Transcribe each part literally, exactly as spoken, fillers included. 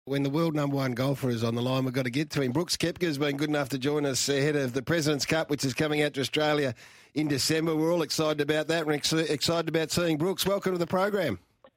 When the world number one golfer is on the line, we've got to get to him. Brooks Koepka has been good enough to join us ahead of the President's Cup, which is coming out to Australia in December. We're all excited about that. We're ex- excited about seeing Brooks. Welcome to the program.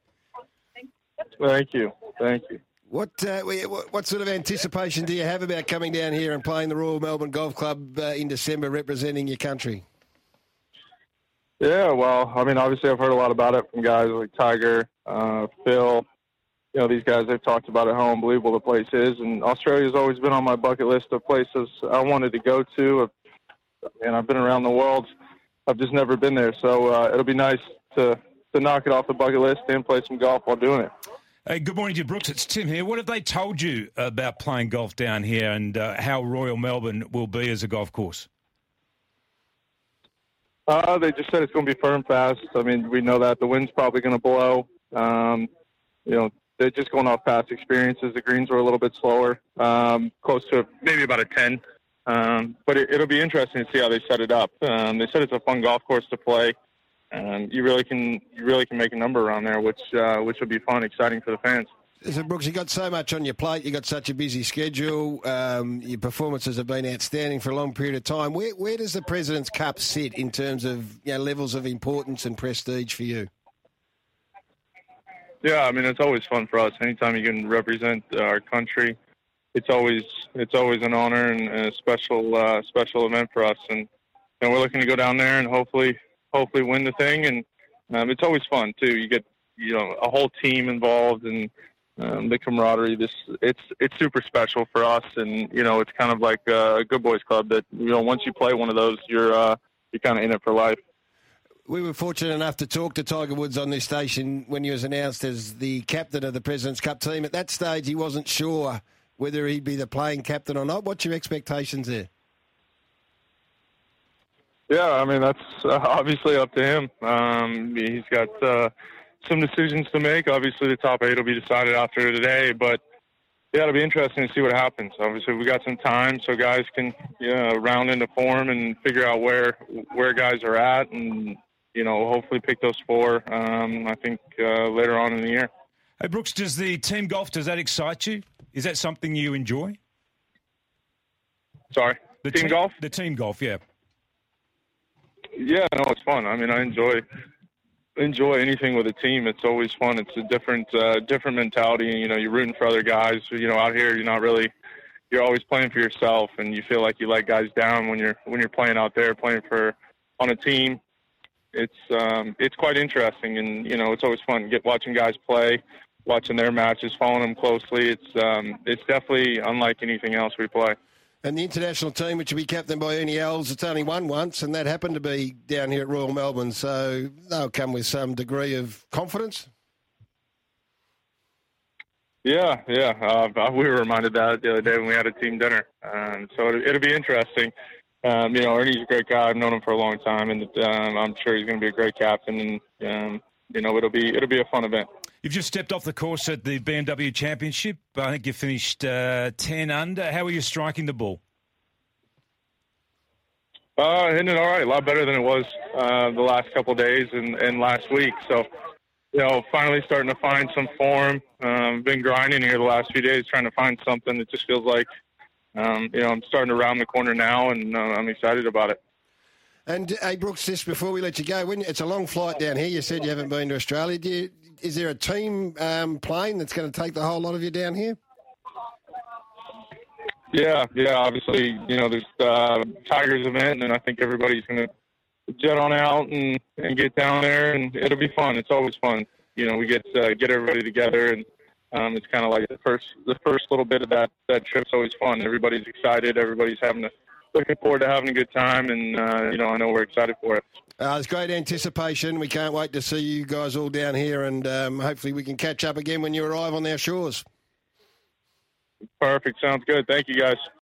Thank you. Thank you. What, uh, what what sort of anticipation do you have about coming down here and playing the Royal Melbourne Golf Club uh, in December, representing your country? Yeah, well, I mean, obviously I've heard a lot about it from guys like Tiger, uh, Phil. You know, these guys, they've talked about it, how unbelievable the place is. And Australia's always been on my bucket list of places I wanted to go to. And I've been around the world. I've just never been there. So uh, it'll be nice to, to knock it off the bucket list and play some golf while doing it. Hey, good morning to you, Brooks. It's Tim here. What have they told you about playing golf down here and uh, how Royal Melbourne will be as a golf course? Uh, they just said it's going to be firm fast. I mean, we know that the wind's probably going to blow. Um, you know, they're just going off past experiences. The greens were a little bit slower, um, close to maybe about a ten. Um, but it, it'll be interesting to see how they set it up. Um, they said it's a fun golf course to play. Um, you really can you really can make a number around there, which uh, which will be fun, exciting for the fans. So, Brooks, you've got so much on your plate. You've got such a busy schedule. Um, your performances have been outstanding for a long period of time. Where where does the President's Cup sit in terms of, you know, levels of importance and prestige for you? Yeah, I mean, it's always fun for us. Anytime you can represent our country, it's always it's always an honor and a special uh, special event for us. And, and we're looking to go down there and hopefully hopefully win the thing. And um, it's always fun too. You get you know a whole team involved and um, the camaraderie. This it's it's super special for us. And you know it's kind of like a good boys club that you know once you play one of those, you're uh, you're kind of in it for life. We were fortunate enough to talk to Tiger Woods on this station when he was announced as the captain of the President's Cup team. At that stage, he wasn't sure whether he'd be the playing captain or not. What's your expectations there? Yeah, I mean, that's uh, obviously up to him. Um, he's got uh, some decisions to make. Obviously, the top eight will be decided after today, but yeah, it'll be interesting to see what happens. Obviously, we got some time so guys can yeah, round into form and figure out where where guys are at and, you know, hopefully pick those four, um, I think, uh, later on in the year. Hey, Brooks, does the team golf, does that excite you? Is that something you enjoy? Sorry? The team te- golf? The team golf, yeah. Yeah, no, it's fun. I mean, I enjoy enjoy anything with a team. It's always fun. It's a different uh, different mentality. You know, you're rooting for other guys. You know, out here, you're not really – you're always playing for yourself, and you feel like you let guys down when you're when you're playing out there, playing for on a team. It's um, it's quite interesting, and you know it's always fun get watching guys play, watching their matches, following them closely. It's um, it's definitely unlike anything else we play. And the international team, which will be captained by Ernie Els, it's only won once, and that happened to be down here at Royal Melbourne. So they'll come with some degree of confidence. Yeah, yeah. Uh, we were reminded that the other day when we had a team dinner. Um, so it, it'll be interesting. Um, you know, Ernie's a great guy. I've known him for a long time, and um, I'm sure he's going to be a great captain. And um, you know, it'll be it'll be a fun event. You've just stepped off the course at the B M W Championship. I think you finished uh, ten under. How are you striking the ball? Uh, hitting it all right. A lot better than it was uh, the last couple of days and, and last week. So, you know, finally starting to find some form. Um, been grinding here the last few days, trying to find something. It just feels like, um, you know, I'm starting to round the corner now, and uh, I'm excited about it. And, hey, Brooks, just before we let you go, when it's a long flight down here. You said you haven't been to Australia. Do you, is there a team um, plane that's going to take the whole lot of you down here? Yeah, yeah. Obviously, you know, there's uh, Tiger's event, and I think everybody's going to jet on out and, and get down there, and it'll be fun. It's always fun. You know, we get uh, get everybody together, and um, it's kind of like the first the first little bit of that that trip's always fun. Everybody's excited. Everybody's having a looking forward to having a good time, and uh, you know, I know we're excited for it. Uh, there's great anticipation. We can't wait to see you guys all down here, and um, hopefully we can catch up again when you arrive on our shores. Perfect. Sounds good. Thank you, guys.